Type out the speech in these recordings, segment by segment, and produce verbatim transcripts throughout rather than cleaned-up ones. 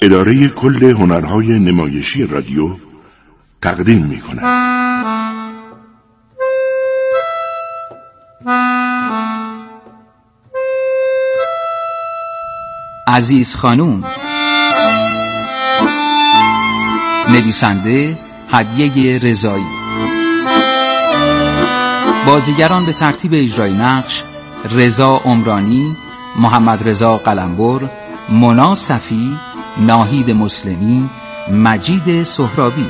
اداره کل هنرهای نمایشی رادیو تقدیم می کند. عزیز خانوم، نویسنده هدیه رضایی. بازیگران به ترتیب اجرای نقش: رضا عمرانی، محمد رضا قلمبر، مونا صفی، ناهید مسلمی، مجید سهرابی.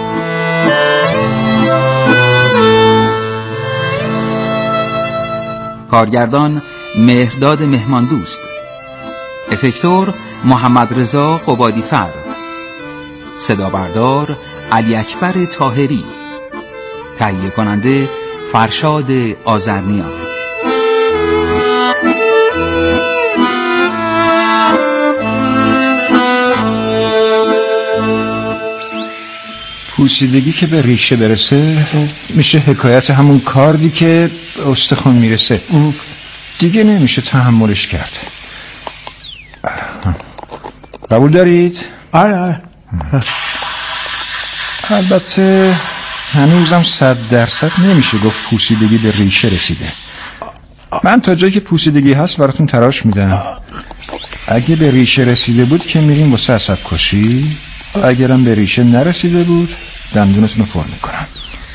کارگردان مهرداد مهماندوست. افکتور محمد رضا قبادیفر. صدا بردار علی اکبر طاهری. تهیه کننده فرشاد آذرنیا. پوسیدگی که به ریشه برسه میشه حکایت همون کاردی که به استخوان میرسه، دیگه نمیشه تحملش کرد. قبول دارید؟ آره آره. البته هنوزم صد درصد نمیشه گفت پوسیدگی به ریشه رسیده. من تا جایی که پوسیدگی هست براتون تراش میدم. اگه به ریشه رسیده بود که میریم واسه عصب کشی، اگرم به ریشه نرسیده بود دندونتون رو پر میکنم.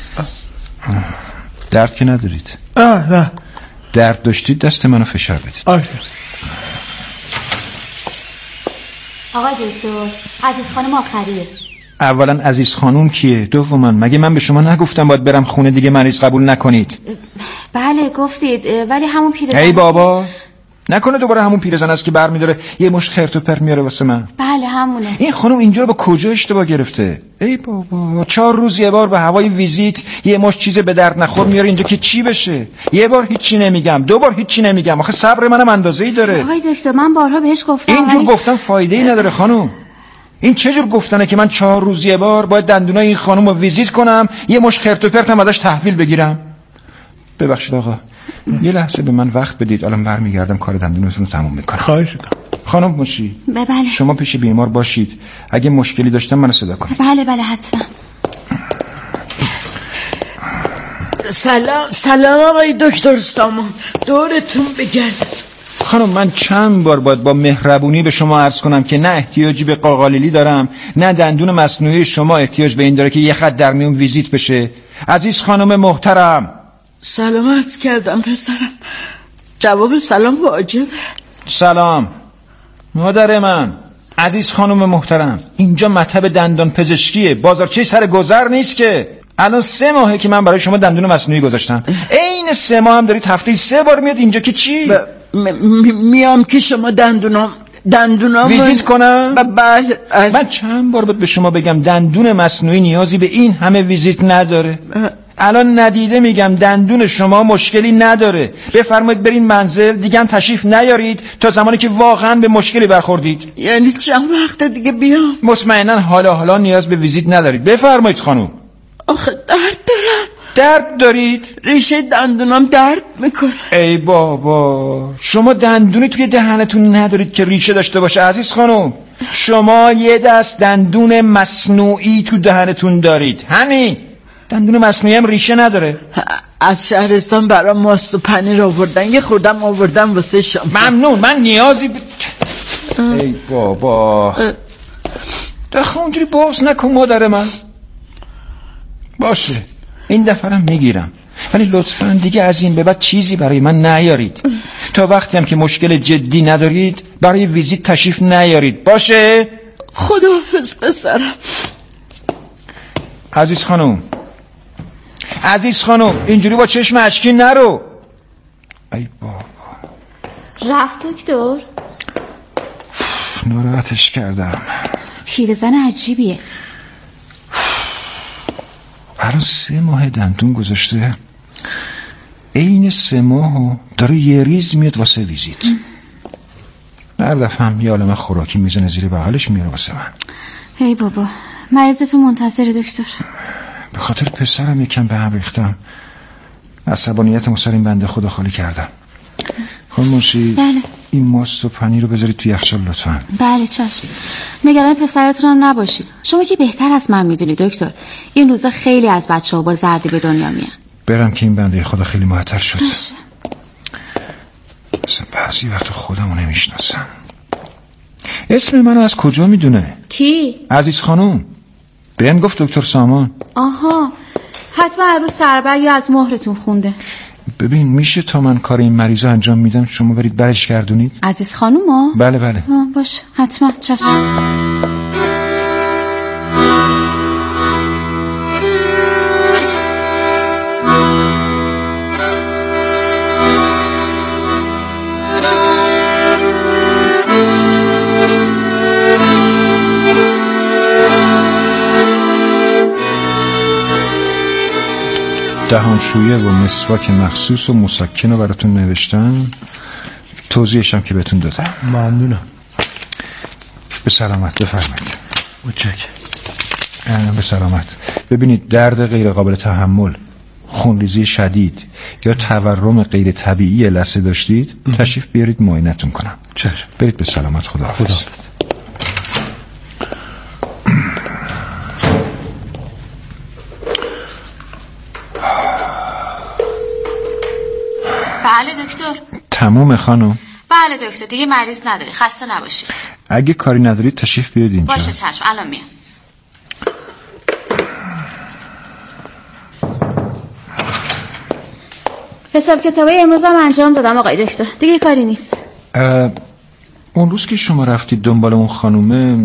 درد که ندارید؟ آه نه. درد داشتید دست منو فشار بدید. آه. آقای دکتر، عزیز خانم آخریه. اولا عزیز خانوم کیه؟ دوما مگه من به شما نگفتم باید برم خونه دیگه مریض قبول نکنید؟ بله گفتید، ولی همون پیرزن. ای بابا، نکنه دوباره همون پیرزن است که برمی‌داره یه مش خرت و پرت میاره واسه من. بله همونه. این خانم اینجا رو با کجا اشتباه گرفته؟ ای بابا، چهار روز یه بار به هوای ویزیت یه مش چیز به درد نخور میاره اینجا که چی بشه؟ یه بار هیچی نمیگم، دو بار هیچی نمیگم. آخه صبر منم اندازه‌ای داره. آقای دکتر من بارها بهش گفتم. اینجور ولی... گفتن فایده‌ای نداره خانم. این چه جور گفتنه که من چهار روز یه بار باید دندونای این خانم رو ویزیت کنم، یه مش خرت و پرت هم ازش تحویل بگیرم؟ ببخشید آقا، یه لحظه به من وقت بدید، الان برمیگردم کار دندونتون رو تموم میکنم. خواهش میکنم. خانم مشی، بله. شما پیش بیمار باشید، اگه مشکلی داشتم منو صدا کنید. بله بله حتما. سلام سلام آقای دکتر سامان، دورتون بگردم. خانم من چند بار باید با مهربونی به شما عرض کنم که نه احتیاجی به قاقالیلی دارم، نه دندون مصنوعی شما احتیاج به این داره که یه خط در میون ویزیت بشه. عزیز خانم محترم. سلام عرض کردم پسرم، جواب سلام واجبه. سلام مادر من. عزیز خانم محترم، اینجا مطب دندان پزشکیه، بازارچه سر گذر نیست که. الان سه ماهه که من برای شما دندون مصنوعی گذاشتم، عین سه ماه هم دارید هفته سه بار میاد اینجا که چی؟ ب... م... میام که شما دندونام دندونام ویزیت کنم؟ ب... بله. من چند بار باید به شما بگم دندون مصنوعی نیازی به این همه ویزیت نداره. ب... الان ندیده میگم دندون شما مشکلی نداره. بفرمایید برین منزل، دیگه تشریف نیارید تا زمانی که واقعا به مشکلی برخوردید. یعنی چند وقت دیگه بیام؟ مطمئنا حالا حالا نیاز به ویزیت ندارید. بفرمایید خانم. آخه درد دارم. درد دارید؟ ریشه دندونم درد میکنه. ای بابا، شما دندونی توی دهنتون ندارید که ریشه داشته باشه عزیز خانم. شما یه دست دندون مصنوعی تو دهنتون دارید، همین. دندون مصنوعی هم ریشه نداره. از شهرستان برام ماست و پنیر آوردن، یه خوردم آوردم واسه شما. ممنون، من نیازی ب... ای بابا، دخه اونجوری باز نکن مادر من. باشه این دفعه هم میگیرم، ولی لطفاً دیگه از این به بعد چیزی برای من نیارید. تا وقتی هم که مشکل جدی ندارید برای ویزیت تشریف نیارید. باشه؟ خداحافظ پسرم. عزیز خانم، عزیز خانم، اینجوری با چشم اشکی نرو. ای بابا، رفت دکتر؟ ناراحتش کردم. پیرزن عجیبیه. الان سه ماه دندون گذاشته، این سه ماه داره یه ریز میاد واسه ویزیت. هر دفعه هم یه عالمه خوراکی میزنه زیر بغلش میاره واسه من. ای بابا، مریضتون منتظر دکتر. به خاطر پسرم یکم به هم ریختم، عصبانیتمو سر این بنده خدا خالی کردم. خانم منشی، بله. این ماست و پنیر رو بذارید تو یخچال لطفاً. بله چشم. نگران پسرتون هم نباشید. شما که بهتر از من میدونی دکتر. این روزا خیلی از بچه‌ها با زردی به دنیا میان. برم که این بنده خدا خیلی معطل شده. باشه. مثلا بعضی وقت خودمو نمیشناسم. اسم منو از کجا میدونه؟ کی؟ عزیز خانم. بهم گفت دکتر سامان. آها، حتما عروس سربر یا از مهرتون خونده. ببین میشه تا من کار این مریضو انجام میدم شما برید برش گردونید؟ عزیز خانم ها؟ بله بله. باشه حتما چشم. دهانشویه و مسواک مخصوص و مسکن رو براتون نوشتم، توضیحشم که بهتون دادم. ممنونم. به سلامت. بفرمایید. متشکرم. به سلامت. ببینید درد غیر قابل تحمل، خونریزی شدید یا تورم غیر طبیعی لثه داشتید تشریف بیارید معاینتون کنم. چشم. برید به سلامت. خداحافظ. خداحافظ. بله دکتر. تموم خانم؟ بله دکتر، دیگه مریض نداری، خسته نباشید. اگه کاری ندارید تشریف بیارید اینجا. باشه چشم، الان میام. حساب کتابای امروز هم انجام دادم آقای دکتر، دیگه کاری نیست. اون روز که شما رفتید دنبال اون خانومه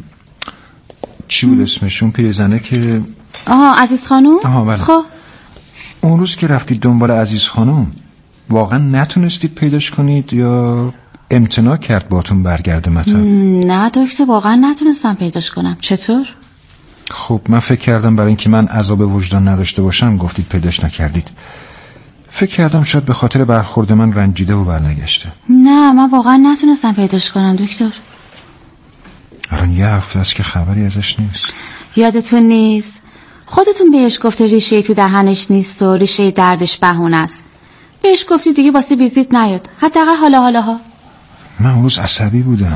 چی بود اسمشون؟ پیرزنه که آها عزیز خانوم؟ آها بله. خب اون روز که رفتید دنبال عزیز خانوم واقعا نتونستید پیداش کنید یا امتناع کرد باتون برگرده مطب؟ نه دکتر، واقعا نتونستم پیداش کنم. چطور؟ خب من فکر کردم برای اینکه من عذاب وجدان نداشته باشم گفتید پیداش نکردید. فکر کردم شاید به خاطر برخورد من رنجیده و برنگشته. نه من واقعا نتونستم پیداش کنم دکتر. الان یه هفته است که خبری ازش نیست. یادتون نیست؟ خودتون بهش گفته ریشه تو دهنش نیست و ریشه دردش بهونه است. بهش گفتی دیگه واسه ویزیت نیاد، حداقل حالا حالا ها. من اون روز عصبی بودم،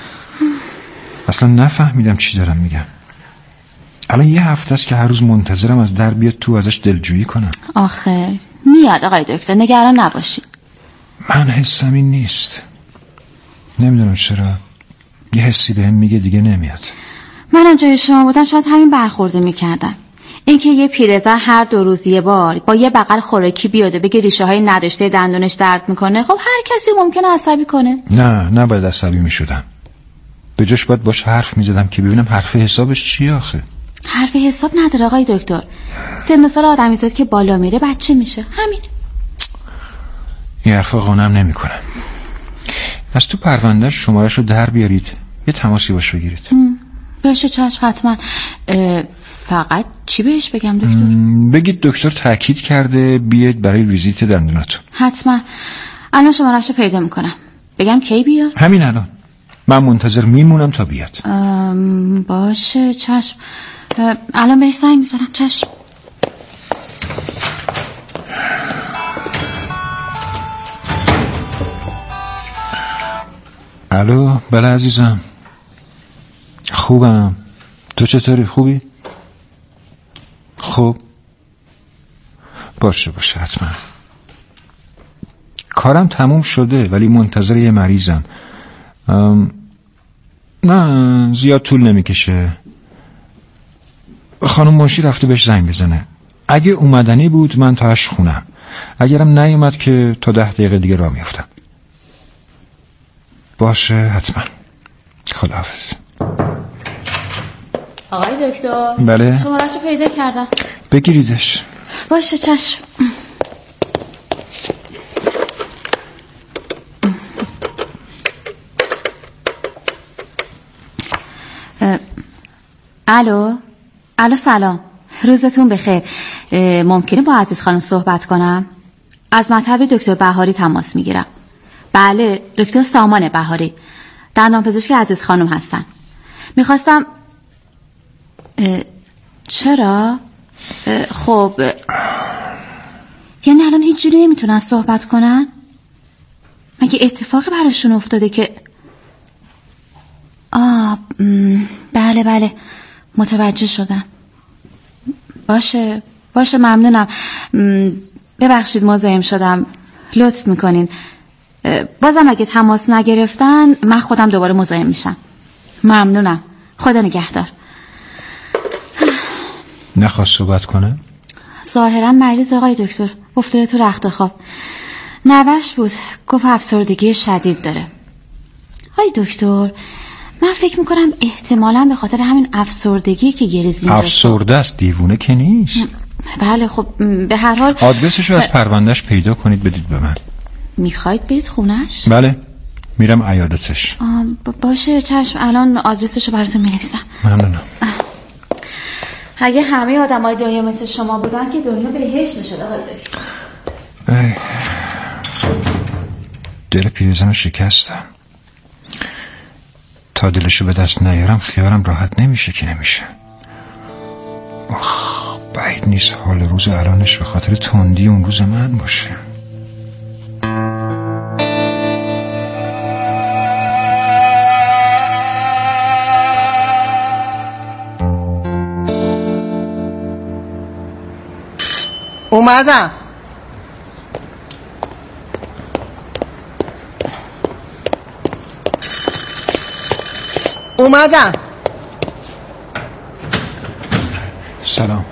اصلا نفهمیدم چی دارم میگم. الان یه هفته است که هر روز منتظرم از در بیاد تو ازش دلجویی کنم. آخر میاد آقای دکتر، نگران نباشید. من حسم این نیست، نمیدونم چرا یه حسی بهم میگه دیگه نمیاد. منم جای شما بودم شاید همین برخورده میکردم. اینکه یه پیرزن هر دو روز یه بار با یه بغل خوراکی بیاده بگه ریشه های نداشته دندونش درد میکنه، خب هر کسی ممکنه عصبی کنه. نه نباید عصبی میشدم، به جاش باید باش حرف میزدم که ببینم حرف حسابش چیه. آخه حرف حساب نداره آقای دکتر، سن و سال آدمی زاد که بالا میره بچه میشه، همین. این حرفا قانعم نمیکنم. از تو پروندهش شمارش رو در بیارید، یه تماسی باش بگیرید. باشه چشم حتما. فقط چی بهش بگم دکتر؟ بگید دکتر تاکید کرده بیاید برای ویزیت دندوناتون. حتما. الان شمارش رو پیدا میکنم. بگم کی بیاد؟ همین الان. من منتظر میمونم تا بیاد. باشه چشم. الان بهش زنگ میزنم. چشم. الو. بله عزیزم. خوبم. تو چطوری؟ خوبی؟ خوب. باشه باشه حتما. کارم تموم شده ولی منتظر یه مریضم. نه زیاد طول نمیکشه. خانم منشی رفته بهش زنگ بزنه. اگه اومدنی بود من تاش خونم، اگرم نیومد که تا ده دقیقه دیگه راه میافتم. باشه حتما. خداحافظ. آقای دکتر. بله. شماره‌شو پیدا کردم. بگیریدش. باشه چشم. الو. الو سلام. روزتون بخیر. ممکنه با عزیز خانم صحبت کنم؟ از مطب دکتر بهاری تماس میگیرم. بله دکتر سامان بهاری، دندانپزشک عزیز خانم هستن. میخواستم چرا؟ خب یعنی الان هیچ جوری نمیتونن صحبت کنن؟ مگه اتفاقی براشون افتاده که آه بله بله متوجه شدم. باشه باشه ممنونم. ببخشید مزاحم شدم، لطف میکنین. بازم اگه تماس نگرفتن من خودم دوباره مزاحم میشم. ممنونم، خدا نگهدار. نخواست صحبت کنه؟ ظاهرا مریض آقای دکتر، افتاده تو رخت خواب. نوش بود، گفت افسردگی شدید داره. آقای دکتر من فکر میکنم احتمالاً به خاطر همین افسردگی که گریزین افسرده است، دیوونه که نیست. بله خب به هر حال آدرسشو از پروندهش پیدا کنید بدید به من. میخواید برید خونش؟ بله میرم عیادتش. باشه چشم، الان آدرسشو براتون مینویسم. ممنونم. اگه همه آدمای دنیا مثل شما بودن که دنیا بهشت میشد آقای دکتر. دل پیرزنو شکستم، تا دلشو به دست نیارم خیالم راحت نمیشه که نمیشه. آخ بعید نیست حال روز الانش به خاطر تندی اون روز من باشه. اومدم. اومدم. سلام.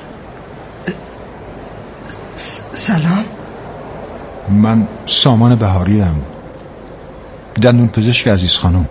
سلام. من سامان بهاری ام، دندون پزشک عزیز خانم.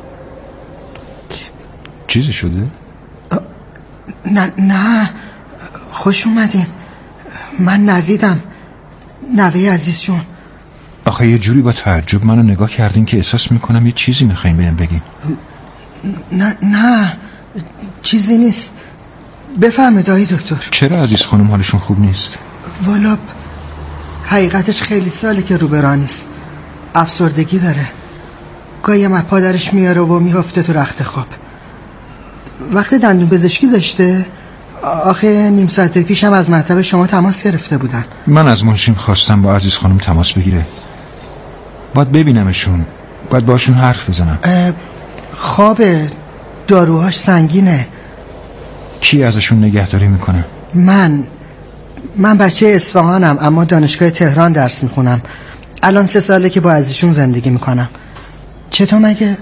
چیزی شده؟ نه نه خوش اومدین. من نویدم، نوی عزیزشون. آخه یه جوری با تعجب منو نگاه کردین که احساس میکنم یه چیزی میخواین بهم بگین. نه نه چیزی نیست. بفهمید آقای دکتر. چرا عزیز خانم حالشون خوب نیست؟ والا حقیقتش خیلی ساله که رو برا نیست، افسردگی داره. گاهی هم پادرش میاره و میفته تو رخت خواب. وقت دندون پزشکی داشته. آخه نیم ساعت پیش هم از مطب شما تماس گرفته بودن. من از منشیم خواستم با عزیز خانم تماس بگیره. باید ببینمشون، باید باشون حرف بزنم. خواب داروهاش سنگینه. کی ازشون نگهداری میکنه؟ من من بچه اصفهانم اما دانشگاه تهران درس میخونم. الان سه ساله که با عزیزشون زندگی میکنم. چطور مگه؟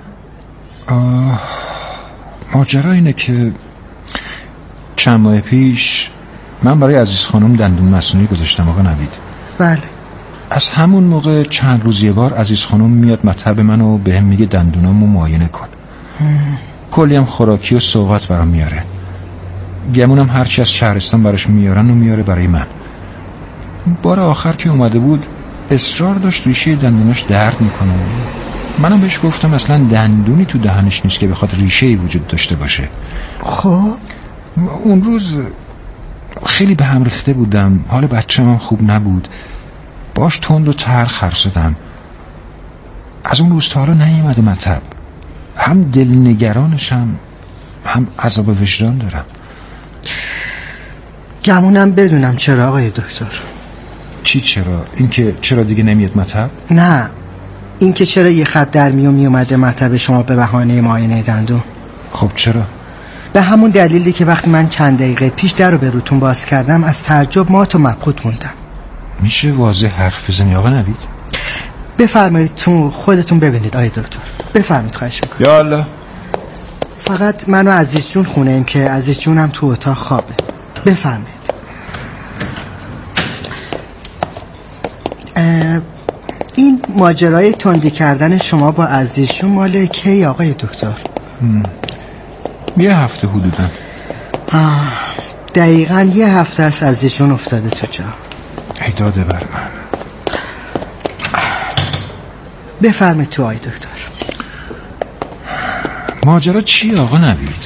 ماجرا اینه که چند ماه پیش من برای عزیز خانم دندون مصنوعی گذاشتم آقا نوید. بله. از همون موقع چند روز یه بار عزیز خانم میاد مطب منو به هم میگه دندونامو معاینه کن. کلی هم خوراکی و سوغات برام میاره. گمونم هرچی از شهرستان براش میارن و میاره برای من. بار آخر که اومده بود اصرار داشت ریشه دندوناش درد میکنه. منم بهش گفتم اصلا دندونی تو دهنش نیست که بخواد ریشه‌ای وجود داشته باشه. خب اون روز خیلی به هم ریخته بودم، حال بچه‌م هم خوب نبود، باش تند و تلخ حرف زدم. از اون روز تا حالا نیومده مطب. هم دلنگرانشم هم عذاب وجدان دارم. گمونم بدونم چرا آقای دکتر. چی چرا؟ اینکه چرا دیگه نمیاد مطب؟ نه، اینکه چرا یه خط در میو می اومده مطب شما به بهانه معاینه دندون. خب چرا؟ به همون دلیلی که وقتی من چند دقیقه پیش در رو به روتون باز کردم از تعجب مات و مبهوت موندم. میشه واضح حرف بزنی آقا نوید؟ بفرمایید تو خودتون ببینید آقای دکتر. بفرمایید خواهش میکنم. یا الله. فقط من و عزیز جون خونه ایم که عزیز جونم تو اتاق خوابه. بفرمایید. این ماجرای تندی کردن شما با عزیز جون مال کی آقای دکتر؟ یه هفته حدوداً. دقیقاً یه هفته از عزیز جون افتاده تو جا. ای داده بر من. بفرمایید تو آقای دکتر. ماجرا چی آقا نوید؟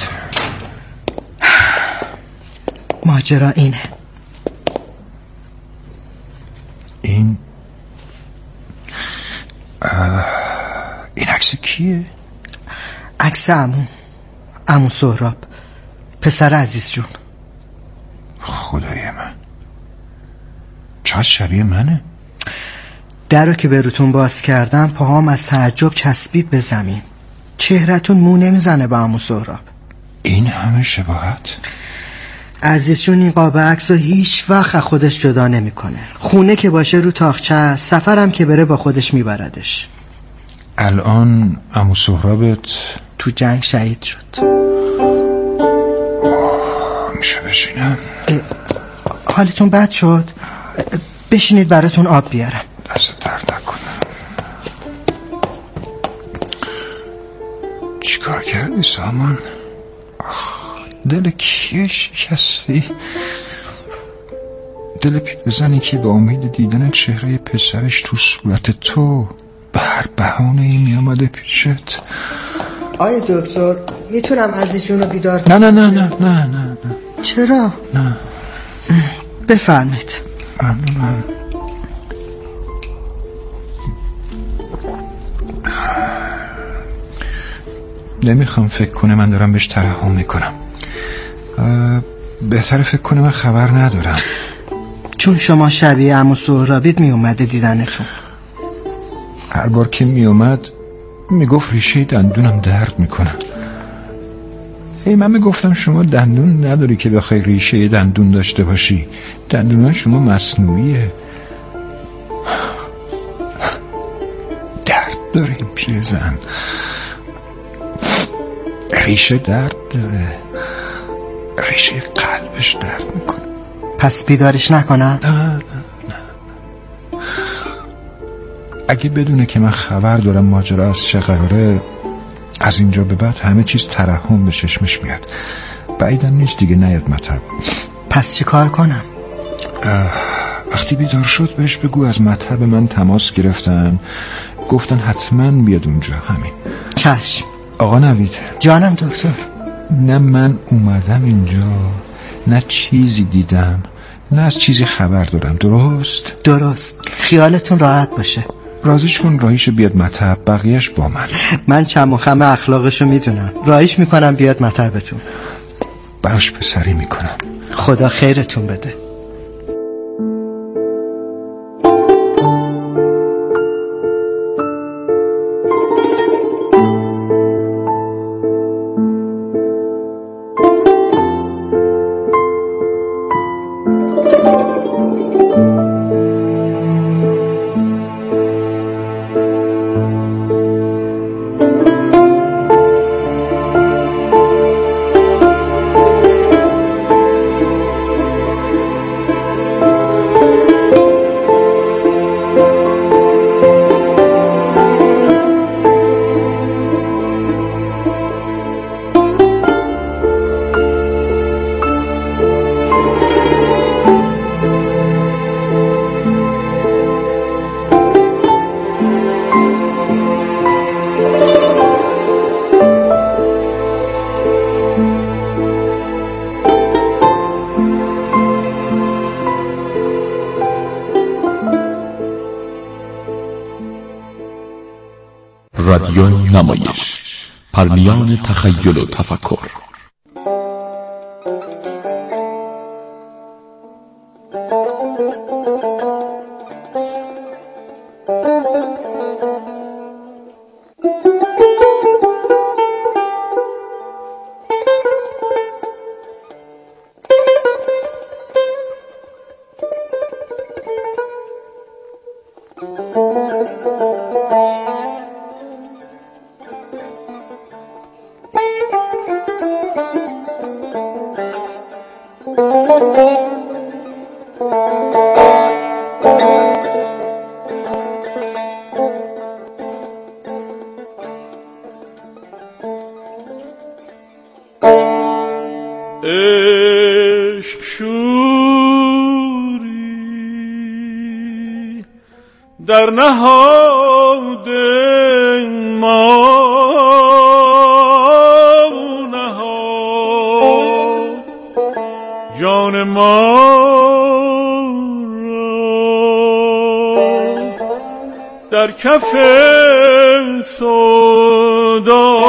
ماجرا اینه. این این عکس کیه؟ عکس عمو عمو سهراب، پسر عزیز جون. خدای من، چقدر شبیه منه. در رو که به روتون باز کردم پاهام از تعجب چسبید به زمین. چهرهتون مو نمیزنه با عمو سهراب. این همه شباهت؟ عزیزشون این قاب عکس رو هیچ وقت خودش جدا نمیکنه. خونه که باشه رو تاخچه، سفرم که بره با خودش میبردش. الان عمو سهرابت تو جنگ شهید شد. میشه بشینم؟ حالتون بد شد؟ بشینید براتون آب بیارم. دست درد نکنم. چیکار کردی سامان؟ دل کیه شکستی؟ دل پیرزنی که به امید دیدن چهره پسرش تو صورت تو به هر بهانه ای می آمده پیشت. آیا دکتر میتونم عزیزشون رو بیدار نه نه نه نه نه نه نه. چرا؟ نه بفرمید. ممنونم. نمیخوام فکر کنه من دارم بهش ترحم میکنم. بهتره فکر کنه من خبر ندارم. چون شما شبیه عمو سهرابید می اومده دیدنتون. هر بار که می اومد میگفت ریشه دندونم درد میکنه. ای من میگفتم شما دندون نداری که بخوای ریشه دندون داشته باشی. دندون شما مصنوعیه. درد داره این پیرزن. ریشه درد داره. ریشه قلبش درد میکنه. پس بیدارش نکنم؟ نه نه نه. اگه بدونه که من خبر دارم ماجرا از چه قراره، از اینجا به بعد همه چیز ترحم به چشمش میاد. بعیدم نیست دیگه نیاد مطب. پس چی کار کنم؟ وقتی بیدار شد بهش بگو از مطب من تماس گرفتن، گفتن حتما بیاد اونجا. همین. چشم. آقا نوید. جانم دکتر. نه من اومدم اینجا نه چیزی دیدم نه از چیزی خبر دارم. درست؟ درست. خیالتون راحت باشه. راضیش کن راهیش بیاد مطب، بقیهش با من. من چم و خم اخلاقشو میدونم. راهیش میکنم بیاد مطبتون. براش پسری میکنم. خدا خیرتون بده. رادیو نمایش، پرمیان تخیل و تفکر. عشق شوری در نهاد ما نهاد جان ما را در کف سودا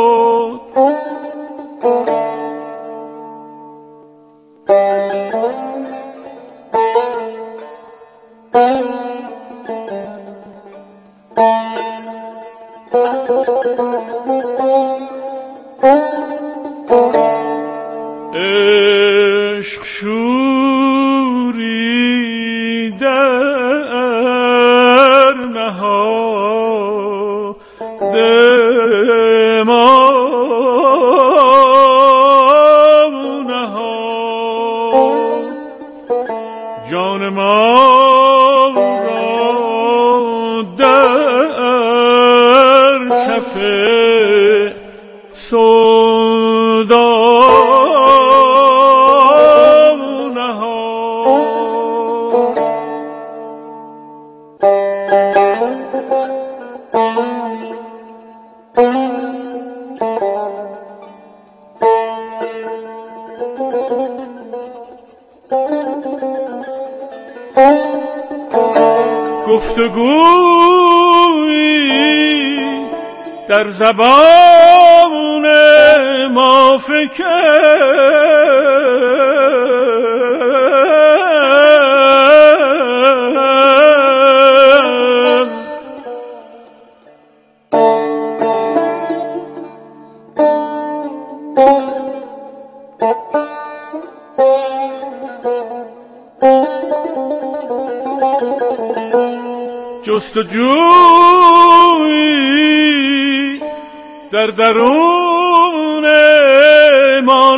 نهاد. سودا گفتگویی در زبان ما فکر جستجویی در درون ما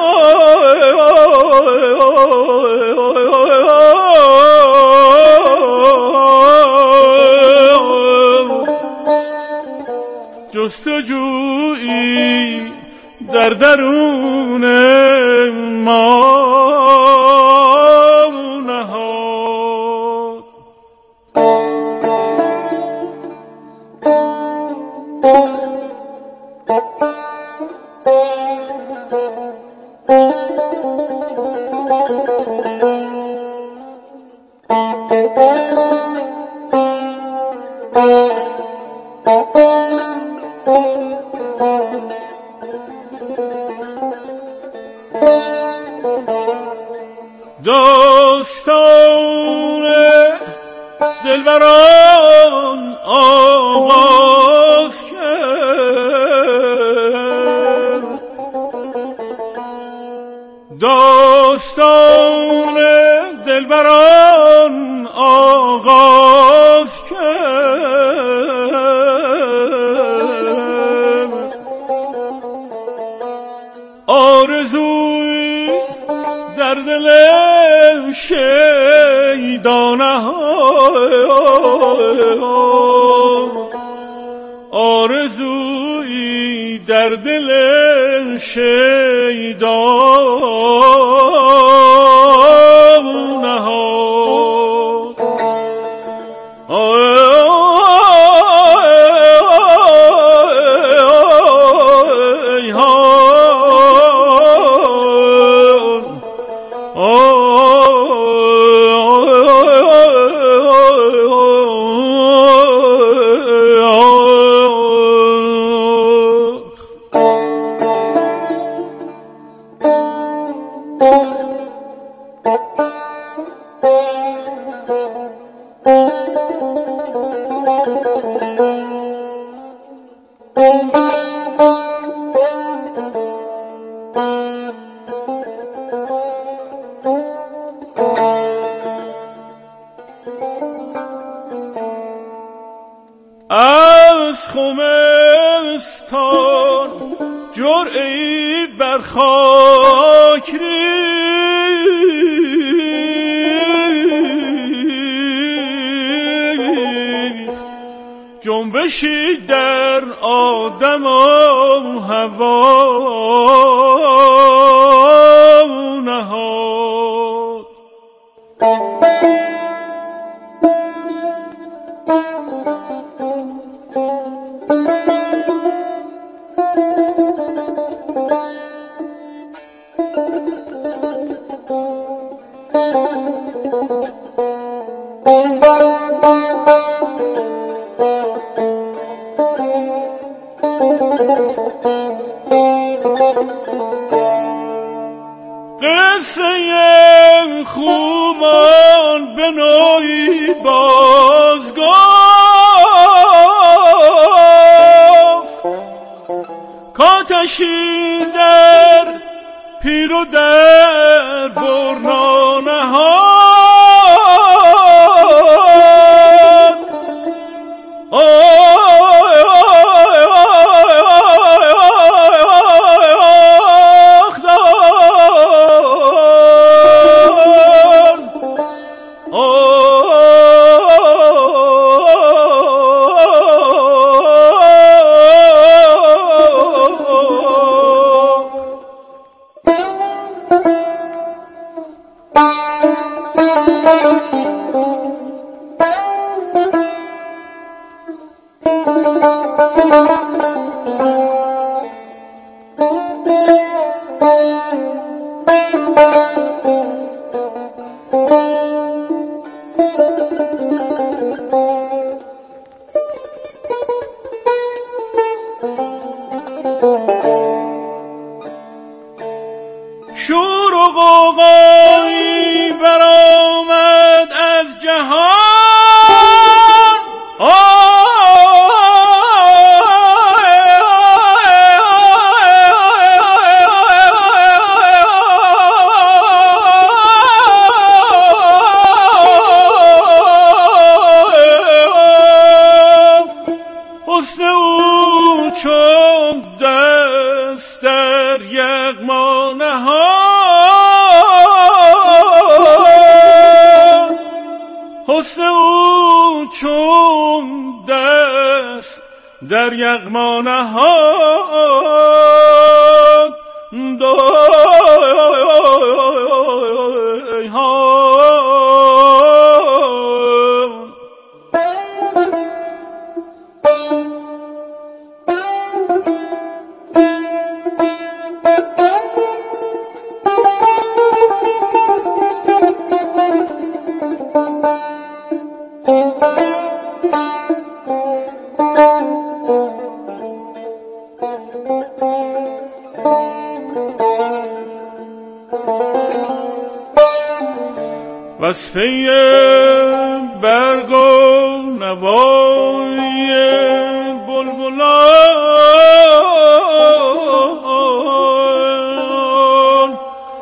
جستجویی در درون ما داستان دلبران آغاز کرد، داستان دلبران آغاز کرد. آرزوی در دل شیدانه آرزویی در دل شیدانه از خمستان جرعی بر خاک ریخت، جنبشی در آدم و هوا نهاد. قصه خوبان به نوعی باز گفت، کاتشی در پیر و در برنا نهاد. غوغایی برآمد از جهان. حسن او چون دست در یغما نهاد، حسن او چون دست در یغما نهاد. وصفه برگ و نوای بلبلان،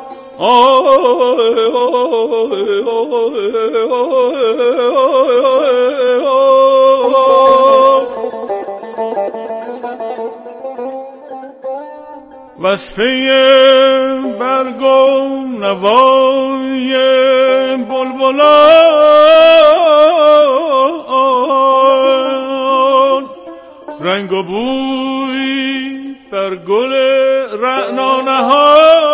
وصفه برگ و نوای بلبلان، رنگ و بوی بر گل رعنا نهاد.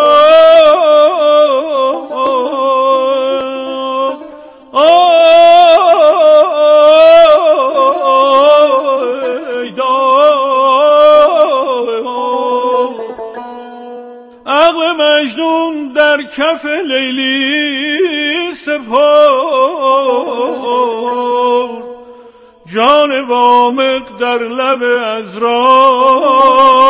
عقل مجنون در کف لیلی سپرد، جان وامق در لب عذرا